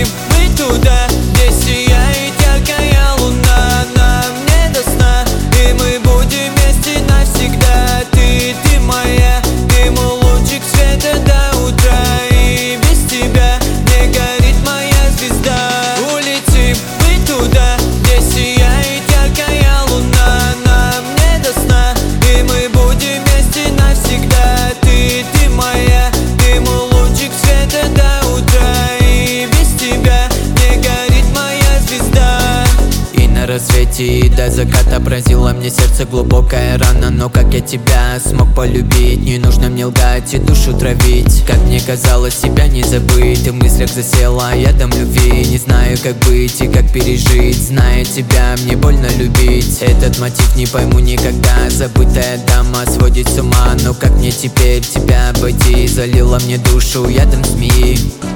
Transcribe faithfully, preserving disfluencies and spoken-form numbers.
Улетим мы туда, где сияет яркая луна. Нам не до сна, и мы будем вместе навсегда. Ты, ты моя, ты мой лучик света до утра. И без тебя не горит моя звезда. Улетим мы туда, где сияет яркая луна. Нам не до сна, и мы будем вместе навсегда. Ты, ты моя, ты мой лучик света до утра. И без тебя не горит моя звезда. И на рассвете и до заката поразила мне сердце глубокая рана. Но как я тебя смог полюбить? Не нужно мне лгать и душу травить. Как мне казалось, себя не забыть. Ты в мыслях засела ядом любви. Не знаю, как быть и как пережить. Зная тебя, мне больно любить. Этот мотив не пойму никогда. Забытая дама сводит с ума. Но как мне теперь тебя обойти? Залила мне душу ядом змеи.